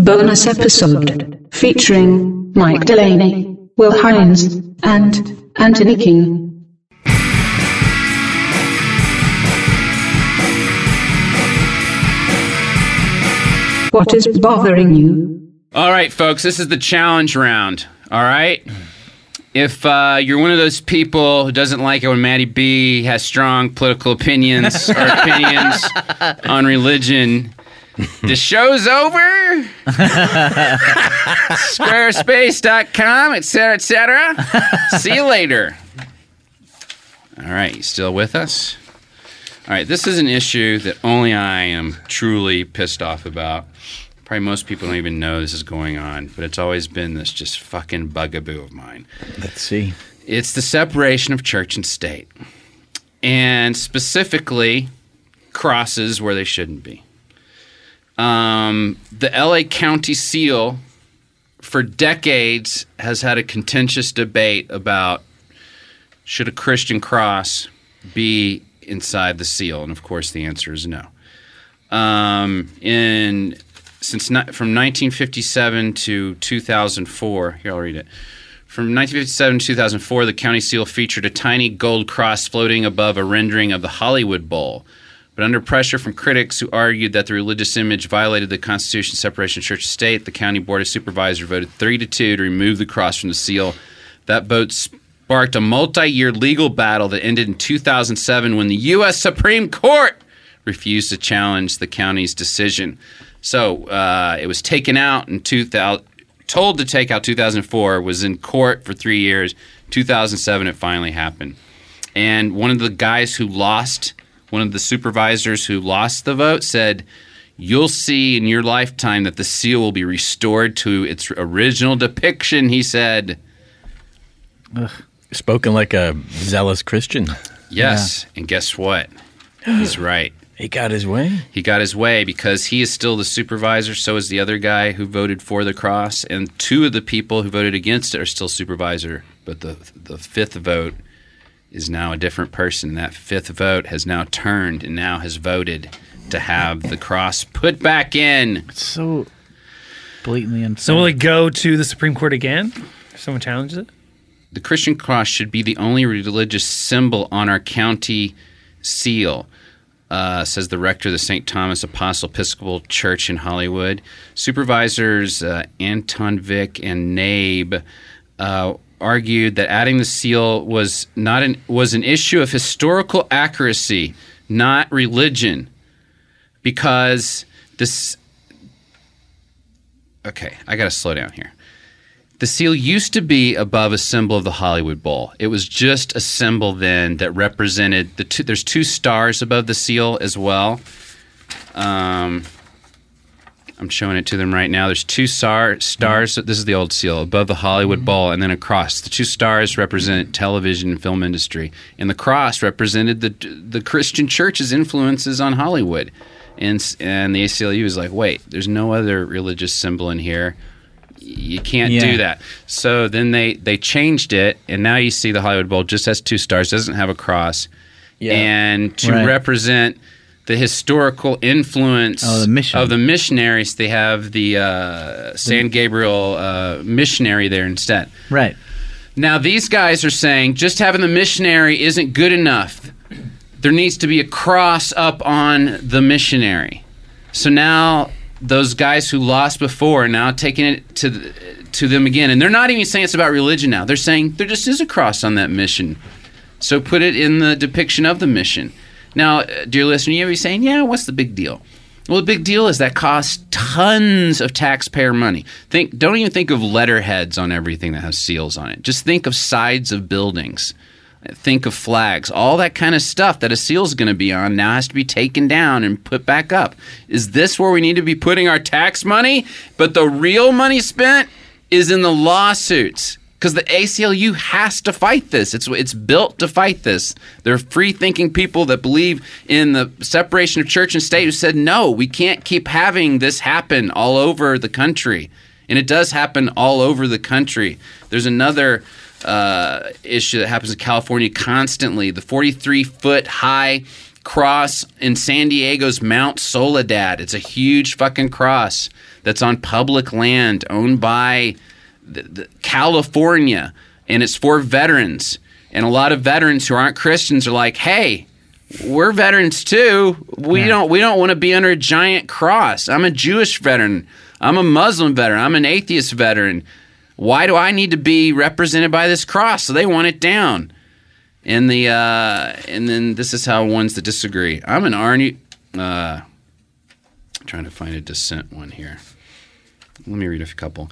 bonus episode featuring Mike Delaney, Will Hines, and Anthony King. What is bothering you? All right, folks, this is the challenge round. All right? If you're one of those people who doesn't like it when Maddie B has strong political opinions or opinions on religion, the show's over. Squarespace.com, etc., etc. See you later. All right, you still with us? All right, this is an issue that only I am truly pissed off about. Probably most people don't even know this is going on, but it's always been this just fucking bugaboo of mine. Let's see. It's the separation of church and state, and specifically crosses where they shouldn't be. The LA County Seal for decades has had a contentious debate about should a Christian cross be inside the seal, and of course the answer is no. From 1957 to 2004, here I'll read it. From 1957 to 2004, the county seal featured a tiny gold cross floating above a rendering of the Hollywood Bowl. But under pressure from critics who argued that the religious image violated the Constitution's separation of church and state, the county board of supervisors voted 3-2 to remove the cross from the seal. That vote sparked a multi-year legal battle that ended in 2007 when the U.S. Supreme Court refused to challenge the county's decision. So it was taken out in told to take out 2004, was in court for 3 years. 2007, it finally happened. And one of the guys who lost, one of the supervisors who lost the vote said, "You'll see in your lifetime that the seal will be restored to its original depiction," he said. Ugh. Spoken like a zealous Christian. Yes, yeah. And guess what? He's right. He got his way? He got his way because he is still the supervisor, so is the other guy who voted for the cross, and two of the people who voted against it are still supervisor. But the fifth vote is now a different person. That fifth vote has now turned and now has voted to have the cross put back in. It's so blatantly unfair. So will it go to the Supreme Court again if someone challenges it? The Christian cross should be the only religious symbol on our county seal. Says the rector of the St. Thomas Apostle Episcopal Church in Hollywood. Supervisors Anton Vick and Nabe argued that adding the seal was an issue of historical accuracy, not religion, because this. Okay, I got to slow down here. The seal used to be above a symbol of the Hollywood Bowl. It was just a symbol then that represented there's two stars above the seal as well. I'm showing it to them right now. There's two stars. This is the old seal above the Hollywood Bowl, and then a cross. The two stars represent television and film industry, and the cross represented the Christian church's influences on Hollywood. And the ACLU is like, wait, there's no other religious symbol in here. You can't do that. So then they changed it, and now you see the Hollywood Bowl just has two stars, doesn't have a cross. Yeah. And to represent the historical influence of the missionaries, they have the San Gabriel missionary there instead. Right. Now these guys are saying just having the missionary isn't good enough. There needs to be a cross up on the missionary. So now those guys who lost before are now taking it to them again. And they're not even saying it's about religion now. They're saying there just is a cross on that mission. So put it in the depiction of the mission. Now, dear listener, you may be saying, yeah, what's the big deal? Well, the big deal is that costs tons of taxpayer money. Don't even think of letterheads on everything that has seals on it. Just think of sides of buildings. Think of flags. All that kind of stuff that a seal is going to be on now has to be taken down and put back up. Is this where we need to be putting our tax money? But the real money spent is in the lawsuits, because the ACLU has to fight this. It's built to fight this. There are free-thinking people that believe in the separation of church and state who said, no, we can't keep having this happen all over the country. And it does happen all over the country. There's another issue that happens in California constantly. The 43-foot high cross in San Diego's Mount Soledad. It's a huge fucking cross that's on public land owned by the California, and it's for veterans. And a lot of veterans who aren't Christians are like, hey, we're veterans too. We don't want to be under a giant cross. I'm a Jewish veteran. I'm a Muslim veteran. I'm an atheist veteran. Why do I need to be represented by this cross? So they want it down. And then this is how ones that disagree. I'm an Arnie. Trying to find a dissent one here. Let me read a couple.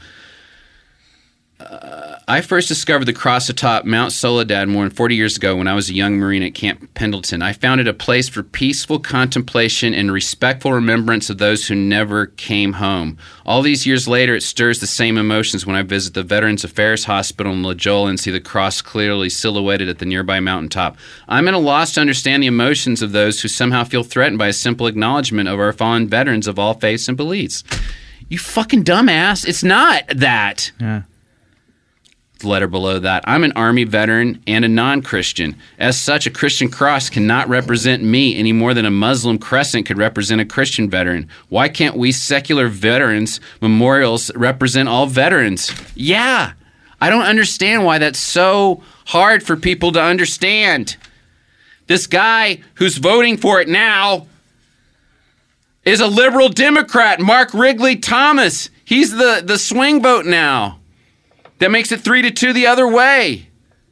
I first discovered the cross atop Mount Soledad more than 40 years ago when I was a young Marine at Camp Pendleton. I found it a place for peaceful contemplation and respectful remembrance of those who never came home. All these years later, it stirs the same emotions when I visit the Veterans Affairs Hospital in La Jolla and see the cross clearly silhouetted at the nearby mountaintop. I'm at a loss to understand the emotions of those who somehow feel threatened by a simple acknowledgement of our fallen veterans of all faiths and beliefs. You fucking dumbass. It's not that. Yeah. Letter below that. I'm an Army veteran and a non-Christian. As such, a Christian cross cannot represent me any more than a Muslim crescent could represent a Christian veteran. Why can't we secular veterans memorials represent all veterans? Yeah. I don't understand why that's so hard for people to understand. This guy who's voting for it now is a liberal Democrat, Mark Wrigley Thomas. He's the swing vote now. That makes it 3-2 the other way.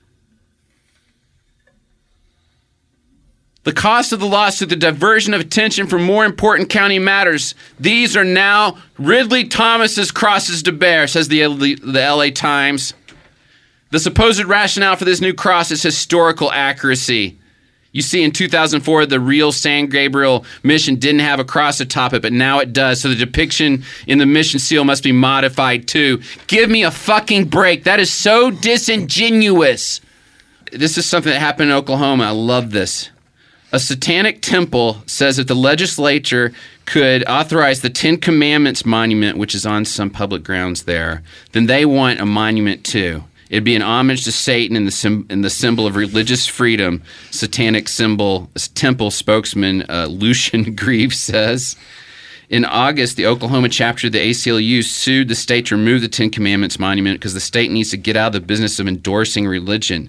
The cost of the lawsuit, the diversion of attention from more important county matters. These are now Ridley Thomas's crosses to bear, says the LA Times. The supposed rationale for this new cross is historical accuracy. You see, in 2004, the real San Gabriel mission didn't have a cross atop it, but now it does. So the depiction in the mission seal must be modified too. Give me a fucking break. That is so disingenuous. This is something that happened in Oklahoma. I love this. A satanic temple says that the legislature could authorize the Ten Commandments monument, which is on some public grounds there, then they want a monument too. It'd be an homage to Satan and the symbol of religious freedom, satanic temple spokesman Lucian Grieve says. In August, the Oklahoma chapter of the ACLU sued the state to remove the Ten Commandments monument because the state needs to get out of the business of endorsing religion.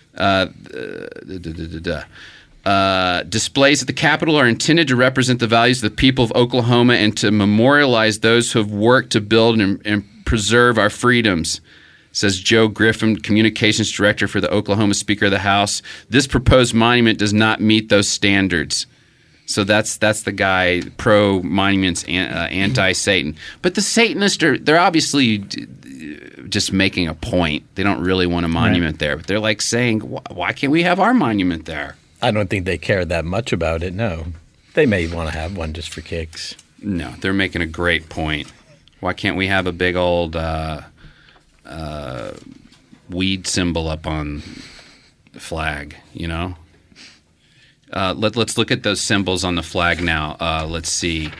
Displays at the Capitol are intended to represent the values of the people of Oklahoma and to memorialize those who have worked to build and preserve our freedoms, says Joe Griffin, communications director for the Oklahoma Speaker of the House. This proposed monument does not meet those standards. So that's the guy, pro-monuments, anti-Satan. But the Satanists, they're obviously just making a point. They don't really want a monument there. But they're like saying, why can't we have our monument there? I don't think they care that much about it, no. They may want to have one just for kicks. No, they're making a great point. Why can't we have a big old weed symbol up on the flag, you know? Let's look at those symbols on the flag now. Let's see.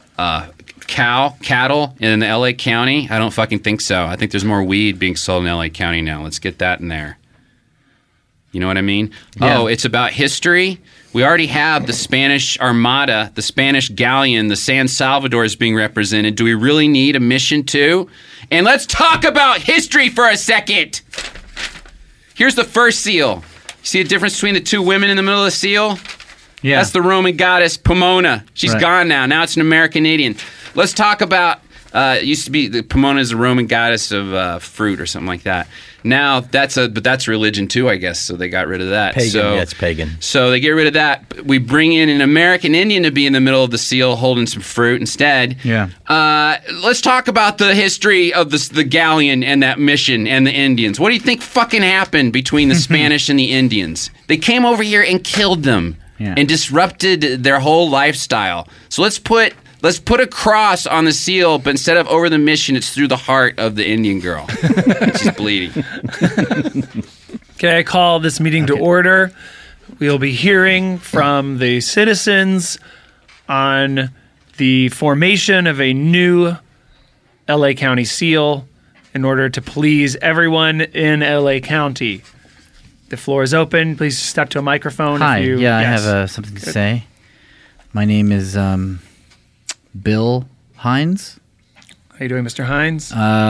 Cattle in the L.A. County? I don't fucking think so. I think there's more weed being sold in L.A. County now. Let's get that in there. You know what I mean? Yeah. Oh, it's about history? We already have the Spanish Armada, the Spanish galleon, the San Salvador is being represented. Do we really need a mission too? And let's talk about history for a second. Here's the first seal. See the difference between the two women in the middle of the seal? Yeah. That's the Roman goddess Pomona. She's gone now. Now it's an American Indian. Let's talk about, it used to be, the Pomona is a Roman goddess of fruit or something like that. Now that's religion too, I guess. So they got rid of that. Pagan, yeah, it's pagan. So they get rid of that. We bring in an American Indian to be in the middle of the seal, holding some fruit instead. Yeah. Let's talk about the history of the galleon and that mission and the Indians. What do you think fucking happened between the Spanish and the Indians? They came over here and killed them and disrupted their whole lifestyle. So let's put a cross on the seal, but instead of over the mission, it's through the heart of the Indian girl. She's bleeding. Okay, I call this meeting to order. We'll be hearing from the citizens on the formation of a new LA County seal in order to please everyone in LA County. The floor is open. Please step to a microphone. Hi, if you, I have something to say. My name is Bill Hines. How you doing, Mr. Hines?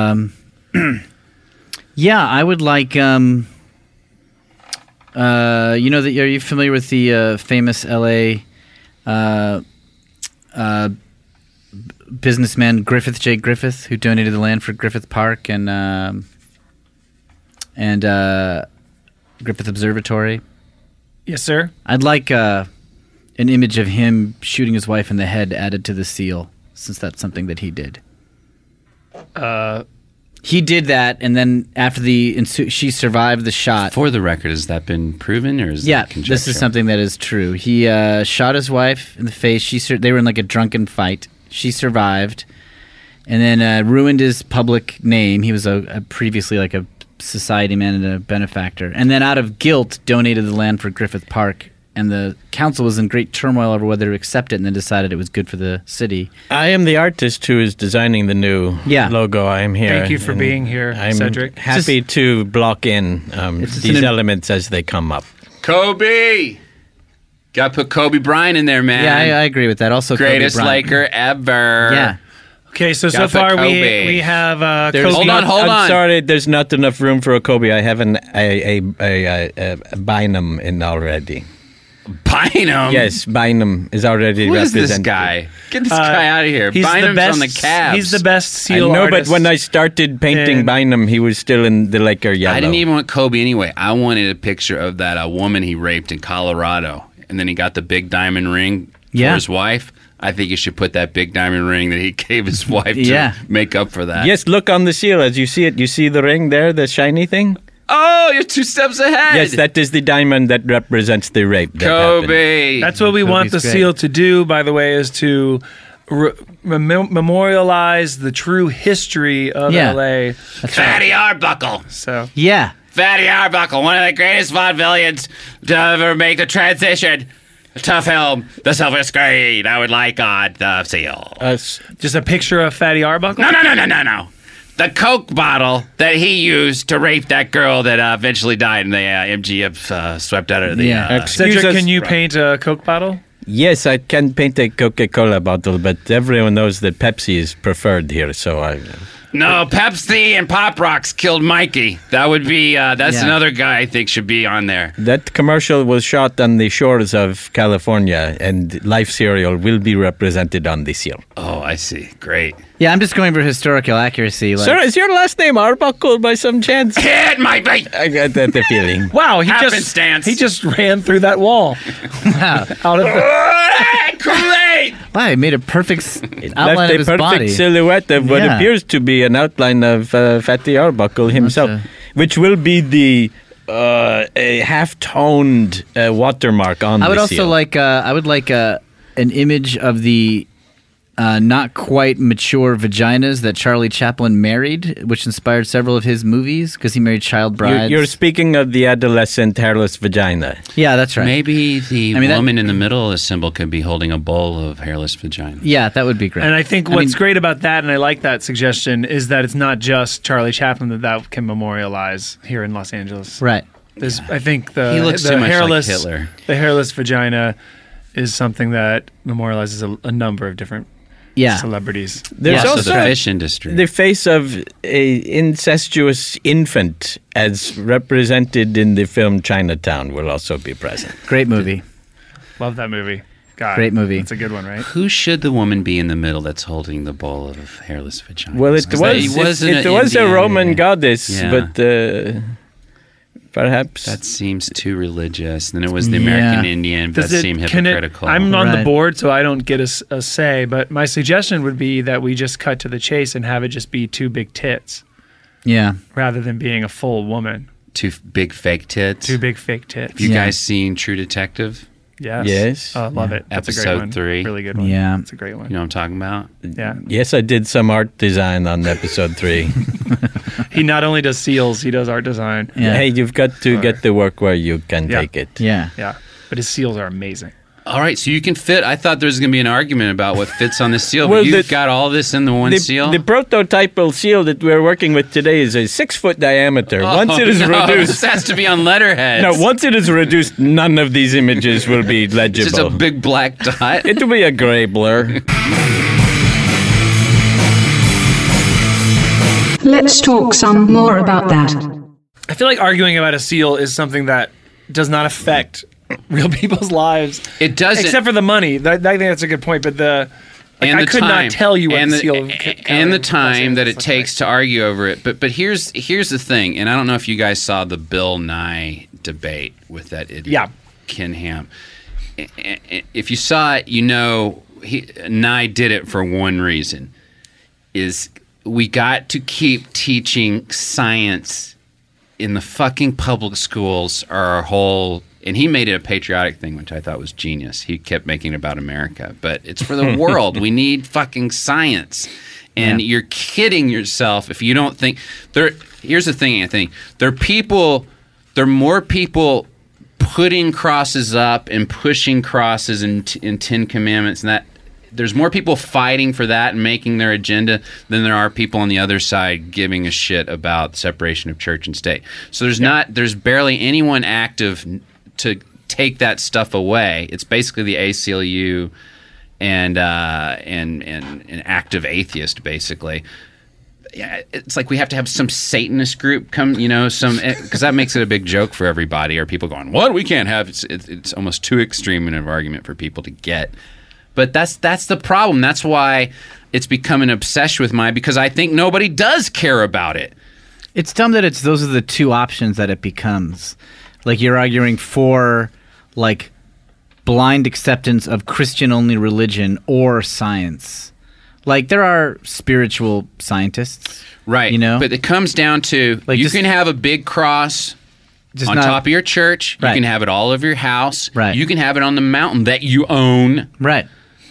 Yeah, I would like. Are you familiar with the famous L.A. Businessman Griffith J. Griffith, who donated the land for Griffith Park and Griffith Observatory? Yes, sir. I'd like an image of him shooting his wife in the head added to the seal, since that's something that he did. He did that, and then after she survived the shot. For the record, has that been proven, or is Yeah, that conjecture? this is something that is true. He shot his wife in the face. They were in like a drunken fight. She survived, and then ruined his public name. He was previously like a society man and a benefactor, and then out of guilt donated the land for Griffith Park. And the council was in great turmoil over whether to accept it, and then decided it was good for the city. I am the artist who is designing the new logo. I am here. Thank you for and being here, I'm Cedric. happy to block in these elements as they come up. Kobe! Got to put Kobe Bryant in there, man. Yeah, I agree with that. Also, Greatest Kobe Bryant. Laker ever. Yeah. Okay, so Gotta far put we Kobe. have There's Kobe. Hold on. I'm sorry, there's not enough room for a Kobe. I have a Bynum in already. Bynum? Yes, Bynum is already Who is represented. this guy? Get this guy out of here. He's Bynum's the best, on the Cavs. He's the best I seal know, artist. but when I started painting in- Bynum, he was still in the Laker yellow. I didn't even want Kobe anyway. I wanted a picture of that woman he raped in Colorado. And then he got the big diamond ring for his wife. I think you should put that big diamond ring that he gave his wife to make up for that. Yes, look on the seal as you see it. You see the ring there, the shiny thing? Oh, you're 2 steps ahead. Yes, that is the diamond that represents the rape. That happened. Kobe. That's what we want the great. seal to do, by the way, is to memorialize the true history of LA. Fatty Arbuckle. So Yeah. Fatty Arbuckle, one of the greatest vaudevillians to ever make the transition to film the silver screen. I would like on the seal. just a picture of Fatty Arbuckle? No. The Coke bottle that he used to rape that girl that eventually died and the MGF swept out of the... Excuse Cedric, us. can you paint a Coke bottle? Yes, I can paint a Coca-Cola bottle, but everyone knows that Pepsi is preferred here, so I... No, Pepsi and Pop Rocks killed Mikey. That would be... that's another guy I think should be on there. That commercial was shot on the shores of California, and Life cereal will be represented on the seal. Oh, I see. Great. Yeah, I'm just going for historical accuracy. Like, Sir, is your last name Arbuckle by some chance? It might be. I got that the feeling. Wow, Happenstance. he just ran through that wall. Out of the, Great. wow, he made a perfect outline Left of a his perfect body. silhouette of what Yeah. appears to be an outline of Fatty Arbuckle himself, which will be the a half-toned watermark on the I would also seal. like an image of the not quite mature vaginas that Charlie Chaplin married, which inspired several of his movies because he married child brides. You're speaking of the adolescent hairless vagina. Yeah, that's right. Maybe the I mean, that- woman in the middle of the symbol could be holding a bowl of hairless vagina. Yeah, that would be great. and I think what's great about that, and I like that suggestion, is that it's not just Charlie Chaplin that can memorialize here in Los Angeles. Right. I think the He looks the too much like hairless, Hitler. The hairless vagina is something that memorializes a number of different Yeah. celebrities. There's Yeah, Also the also fish industry. the face of a incestuous infant as represented in the film Chinatown will also be present. Great movie. Love that movie. God, Great movie. It's a good one, right? Who should the woman be in the middle that's holding the bowl of hairless vagina? Well, it was a Roman goddess, Yeah. but perhaps That seems too religious. Then it was the American Indian. That seemed hypocritical. I'm on the Right. board, so I don't get a say, but my suggestion would be that we just cut to the chase and have it just be two big tits Yeah. rather than being a full woman. Two big fake tits. Two big fake tits. You Yeah. guys seen True Detective? Yes. Yes. Love it. That's a great Episode one. 3. Really good one. Yeah. It's a great one. You know what I'm talking about? Yeah. yes, I did some art design on episode 3. He not only does seals, he does art design. Yeah. Hey, you've got to get the work where you can Yeah. take it. Yeah. Yeah. But his seals are amazing. All right, so you can fit. I thought there was going to be an argument about what fits on the seal, Well, but you've the- got all this in the one seal. The prototypal seal that we're working with today is a 6-foot diameter. Once it is Oh, no, reduced, this has to be on letterhead. no, once it is reduced, none of these images will be legible. Just a big black dot. It will be a gray blur. Let's talk some more about that. I feel like arguing about a seal is something that does not affect real people's lives. It doesn't. Except for the money. I think that's a good point, but I could not tell you what the seal and the time that it takes to argue over it. But here's the thing, and I don't know if you guys saw the Bill Nye debate with that idiot Ken Ham. If you saw it, you know Nye did it for one reason: is we got to keep teaching science in the fucking public schools. Our whole. And he made it a patriotic thing, which I thought was genius. He kept making it about America. But it's for the world. We need fucking science. And you're kidding yourself if you don't think... Here's the thing, Anthony. There are more people putting crosses up and pushing crosses in Ten Commandments. And that there's more people fighting for that and making their agenda than there are people on the other side giving a shit about separation of church and state. So there's barely anyone active to take that stuff away. It's basically the ACLU and an active atheist, basically. Yeah, it's like we have to have some Satanist group come, because that makes it a big joke for everybody. Or people going, "What? We can't have." It's almost too extreme in an argument for people to get. But that's the problem. That's why it's become an obsession with mine, because I think nobody does care about it. It's dumb that those are the two options that it becomes. Like, you're arguing for, like, blind acceptance of Christian-only religion or science. Like, there are spiritual scientists. Right. But it comes down to, like, you can have a big cross on top of your church. Right. You can have it all over your house. Right. You can have it on the mountain that you own. Right.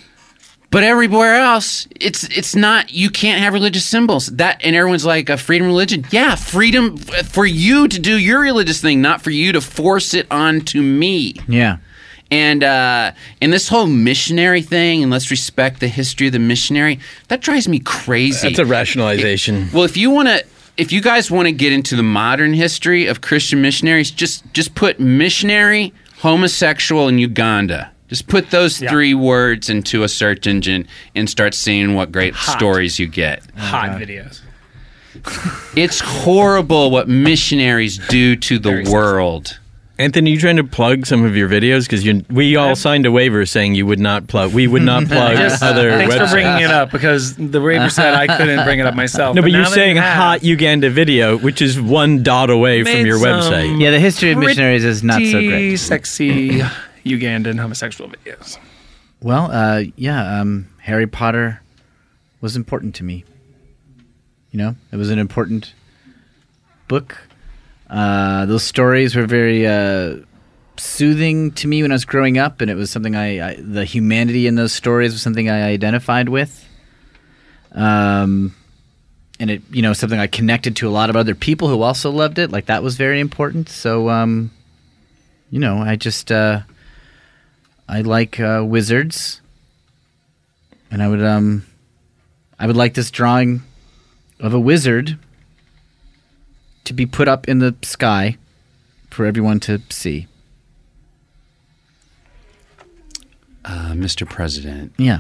But everywhere else, it's not. You can't have religious symbols. And everyone's like, a freedom religion. Yeah, freedom for you to do your religious thing, not for you to force it onto me. Yeah. And this whole missionary thing, and let's respect the history of the missionary, that drives me crazy. That's a rationalization. If you guys want to get into the modern history of Christian missionaries, just put missionary, homosexual, in Uganda. Just put those three words into a search engine and start seeing what great stories you get. Hot videos. It's horrible what missionaries do to the world. Anthony, you trying to plug some of your videos? Because we all signed a waiver saying you would not plug. We would not plug other Thanks websites. for bringing it up, because the waiver said I couldn't bring it up myself. No, but you're now that saying you have, hot Uganda video, which is one dot away from your website. Yeah, the history of missionaries is not so great. Sexy Ugandan homosexual videos. Well, Harry Potter was important to me. It was an important book. Those stories were very soothing to me when I was growing up, and it was something the humanity in those stories was something I identified with. And it, something I connected to a lot of other people who also loved it. Like, that was very important. So, I like wizards, and I would like this drawing of a wizard to be put up in the sky for everyone to see. Mr. President. Yeah.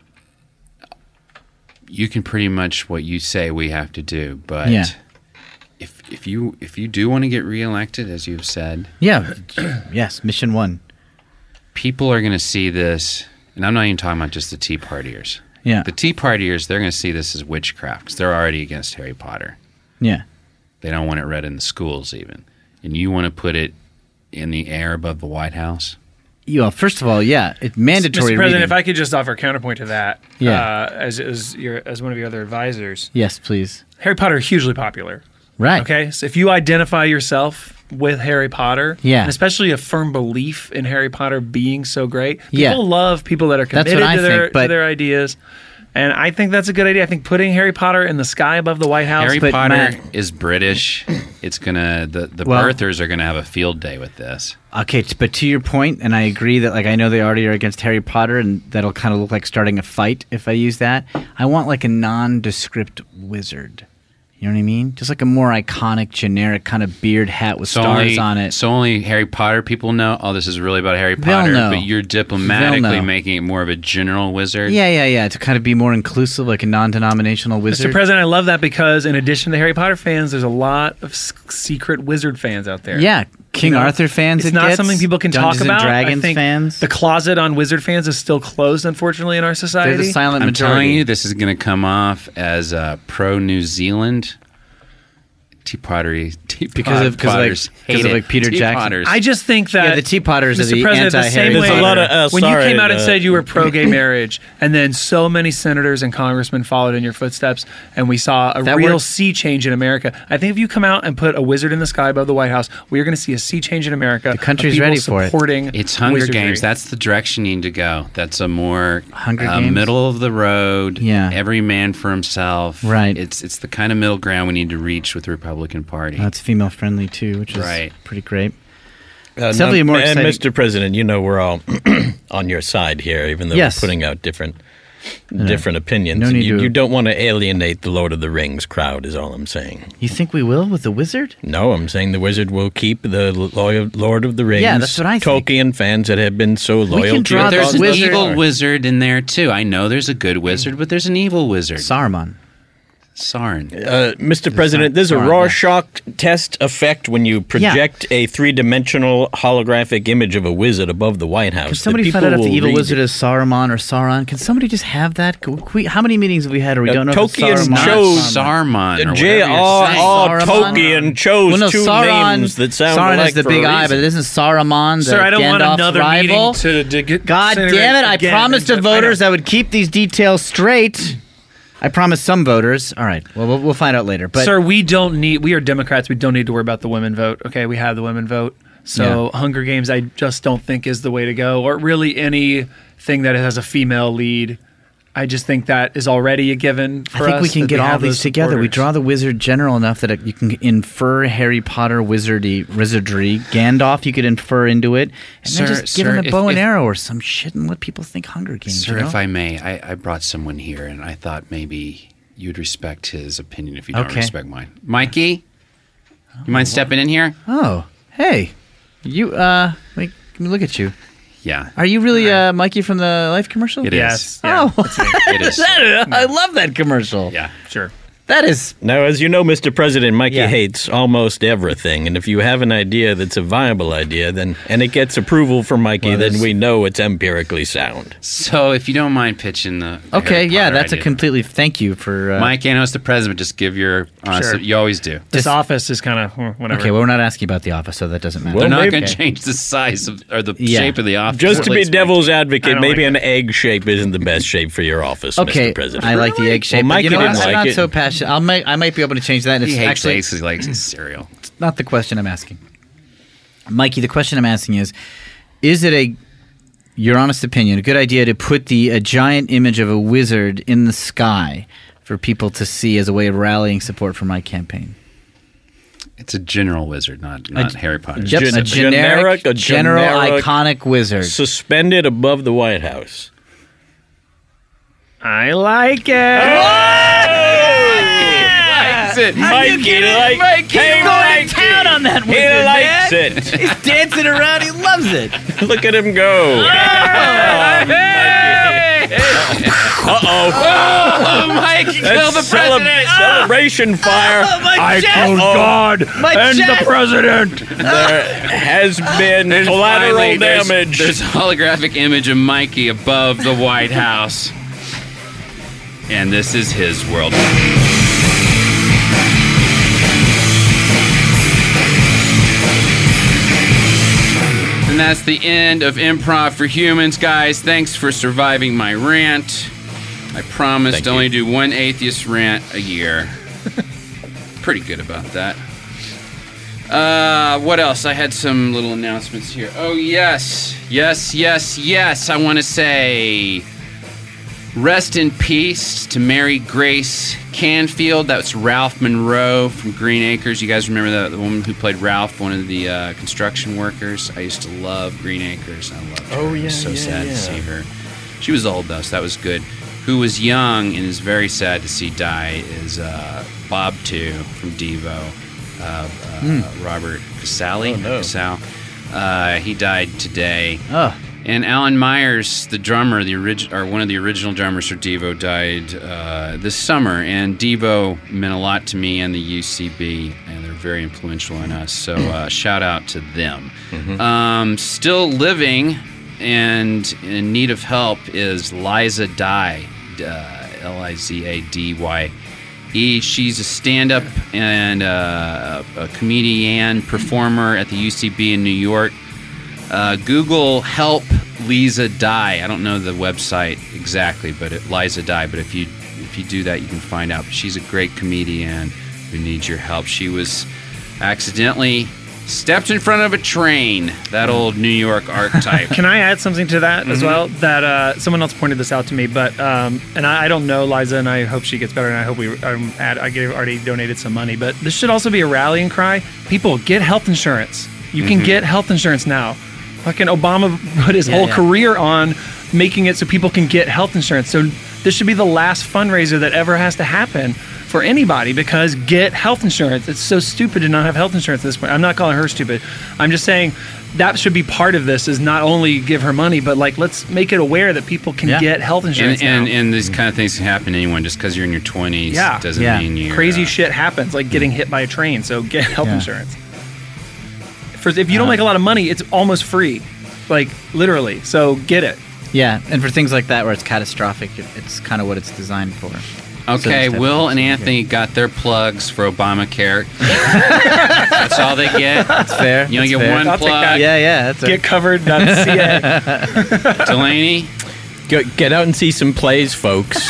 You can pretty much what you say we have to do, but if you do want to get reelected, as you've said, yes, mission 1. People are going to see this, and I'm not even talking about just the Tea Partiers. Yeah, the Tea Partiers, they're going to see this as witchcraft because they're already against Harry Potter. Yeah, they don't want it read in the schools even, and you want to put it in the air above the White House. First of all, it's mandatory. Mr. President, reading. if I could just offer a counterpoint to that, as one of your other advisors. Yes, please. Harry Potter is hugely popular. Right. Okay, so if you identify yourself with Harry Potter, and especially a firm belief in Harry Potter being so great, people love people that are committed to their ideas. And I think that's a good idea. I think putting Harry Potter in the sky above the White House. Harry Potter is British. It's gonna the birthers are gonna have a field day with this. Okay, but to your point, and I agree that I know they already are against Harry Potter, and that'll kind of look like starting a fight if I use that. I want a nondescript wizard. You know what I mean? Just like a more iconic, generic kind of beard hat with stars on it. So only Harry Potter people know, oh, this is really about Harry They'll Potter, know. but you're They'll diplomatically know. making it more of a general wizard. Yeah. To kind of be more inclusive, like a non-denominational wizard. Mr. President, I love that because in addition to Harry Potter fans, there's a lot of secret wizard fans out there. Yeah, King You know, Arthur fans. It's it not gets, something people can Dungeons talk and about. Dragons I think fans. the closet on wizard fans is still closed, unfortunately, in our society. They're the silent I'm majority. telling you, this is going to come off as pro-New Zealand. Tea Potters because of like Peter Tea Jackson. Potters. I just think that Yeah, the Tea Potters are Mr. the President, the anti-Harry same way There's a lot of, when sorry, you came out and uh, said you were pro-gay marriage, and then so many senators and congressmen followed in your footsteps, and we saw a That real worked. sea change in America. I think if you come out and put a wizard in the sky above the White House, we are going to see a sea change in America. The country's of people ready for it. supporting It's Hunger wizardry. Games. That's the direction you need to go. That's a more Hunger Games? middle of the road. Yeah. Every man for himself. Right. It's the kind of middle ground we need to reach with the Republican Party. It's female friendly too, which is Right. pretty great. It's definitely more And exciting. Mr. President, you know we're all on your side here, even though Yes. we're putting out different opinions. No And need to- you don't want to alienate the Lord of the Rings crowd, is all I'm saying. You think we will with the wizard? No, I'm saying the wizard will keep the Lord of the Rings. Yeah, that's what I think. Tolkien fans that have been so loyal can to draw it. the There's an wizard- evil wizard in there too. I know there's a good wizard, but there's an evil wizard. Saruman. Sauron. Mr. President, there's a Sauron, Rorschach test effect when you project a three-dimensional holographic image of a wizard above the White House. Can somebody that find out if people the will evil read wizard it. is Saruman or Sauron? Can somebody just have that? How many meetings have we had where we don't know if it's Tolkien Saruman Not or chose- Saruman? Saruman. Or whatever J.R.R. you're saying. Saruman? Tolkien chose Well, no, two Sauron, names that sound Sauron alike is the for big a eye, reason. but isn't Saruman the Sir, I don't want Gandalf's another rival? meeting to get. God Senator damn it! I again promised and the I know. voters I would keep these details straight. I promised some voters. All right. Well, we'll find out later. But Sir, we are Democrats. We don't need to worry about the women vote. Okay, we have the women vote. So Hunger Games, I just don't think is the way to go, or really anything that has a female lead. I just think that is already a given for us. I think we can that get all have these those together. We supporters. draw the wizard general enough that you can infer Harry Potter wizardry. Gandalf, you could infer into it, and then Sir, just give him sir, a bow and if- arrow or some shit, and let people think Hunger Games. Sir, you know? if I may, I brought someone here, and I thought maybe you'd respect his opinion if you don't Okay. respect mine. Mikey, you mind stepping in here? Oh, hey, you. Let me look at you. Yeah, Are you really Mikey from the Life commercial? It is. Yes. Yeah. Oh, it is. I love that commercial. Yeah. Sure. That is. Now, as you know, Mr. President, Mikey Yeah. hates almost everything. And if you have an idea that's a viable idea, and it gets approval from Mikey, Well, then there's- we know it's empirically sound. So, if you don't mind pitching the Okay, Harry yeah, Potter that's a idea. completely. Thank you for. Mike, I know it's the president. Just give your honest. Sure. You always do. This Just- office is kind of whatever. Okay, well, we're not asking about the office, so that doesn't matter. Well, They're not maybe- going to change the size of or the Yeah. shape of the office. Just to be Replacement. devil's I advocate, don't maybe like an egg shape isn't the best shape for your office, Okay, Mr. President. I like the egg shape. Well, but Mikey you know what? didn't I'm like not it. so passionate. I might be able to change that. And He it's hates actually eggs because he likes his cereal. not the question I'm asking. Mikey, the question I'm asking is it your honest opinion, a good idea to put a giant image of a wizard in the sky for people to see as a way of rallying support for my campaign? It's a general wizard, not Harry Potter. Yep, Gen- a generic, a general, generic- iconic wizard. Suspended above the White House. I like it. Likes it. Mikey on that He likes it. He's dancing around. He loves it. Look at him go. Oh, Mike, you killed the president. Celebration fire. I killed God and the president. There has been collateral Finally, damage. There's a holographic image of Mikey above the White House. And this is his world. And that's the end of Improv for Humans, guys. Thanks for surviving my rant. I promised Thank to you. only do one atheist rant a year. Pretty good about that. What else? I had some little announcements here. Oh, yes. I want to say rest in peace to Mary Grace Canfield. That's Ralph Monroe from Green Acres. You guys remember the woman who played Ralph, one of the construction workers? I used to love Green Acres. I loved her. Oh, It was yeah, so sad yeah. to see her. She was old, though, so that was good. Who was young and is very sad to see die is Bob to from Devo, Robert Casale. Oh, no. Casale. He died today. Oh, And Alan Myers, the drummer, one of the original drummers for Devo, died this summer. And Devo meant a lot to me and the UCB, and they're very influential in us. So shout out to them. Still living and in need of help is Liza Dye, Lizadye. She's a stand-up and a comedian performer at the UCB in New York. Google help Liza Dye. I don't know the website exactly, but Liza Dye. But if you do that, you can find out. But she's a great comedian who needs your help. She was accidentally stepped in front of a train. That old New York archetype. Can I add something to that as well? That someone else pointed this out to me, but and I don't know Liza, and I hope she gets better. And I hope I already donated some money. But this should also be a rallying cry. People, get health insurance. You can get health insurance now. Fucking Obama put his whole career on making it so people can get health insurance. So this should be the last fundraiser that ever has to happen for anybody, because get health insurance. It's so stupid to not have health insurance at this point. I'm not calling her stupid. I'm just saying that should be part of this, is not only give her money, but like, let's make it aware that people can get health insurance and these kind of things can happen to anyone. Just because you're in your 20s doesn't mean you're... Crazy shit happens, like getting hit by a train. So get health insurance. If you don't make a lot of money, it's almost free, like literally. So get it. yeah. And for things like that where it's catastrophic, it's kind of what it's designed for. Okay, So Will and Anthony got their plugs for Obamacare. That's all they get. That's fair. You only That's get fair. one I'll take plug. that. Yeah. That's Get covered.ca. Delaney. Get out and see some plays, folks.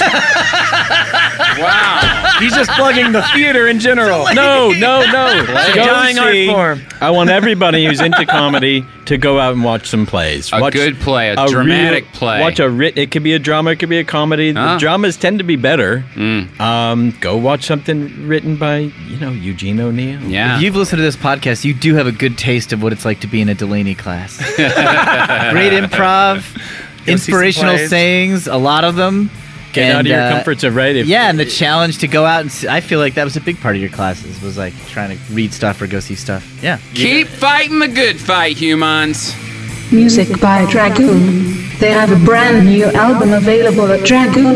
Wow. He's just plugging the theater in general. No. It's a Go dying art see- form. I want everybody who's into comedy to go out and watch some plays. A good play, a dramatic play. Watch it could be a drama, it could be a comedy. The dramas tend to be better. Go watch something written by, Eugene O'Neill. Yeah. If you've listened to this podcast, you do have a good taste of what it's like to be in a Delaney class. Great improv, inspirational plays. sayings, a lot of them. Get out of your comfort zone, right? And the challenge to go out and I feel like that was a big part of your classes, was like trying to read stuff or go see stuff. Yeah. Keep fighting the good fight, humans. Music by Dragoon. They have a brand new album available at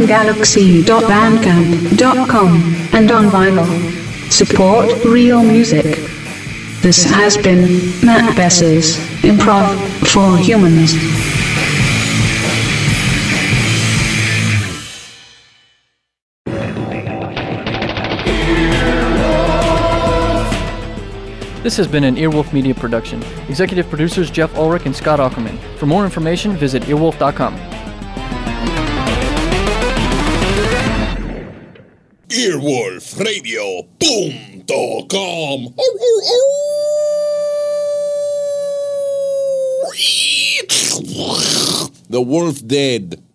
dragoongalaxy.bandcamp.com and on vinyl. Support real music. This has been Matt Besser's Improv for Humans. This has been an Earwolf Media production. Executive producers Jeff Ulrich and Scott Ackerman. For more information, visit earwolf.com. Earwolfradio.com. The wolf dead.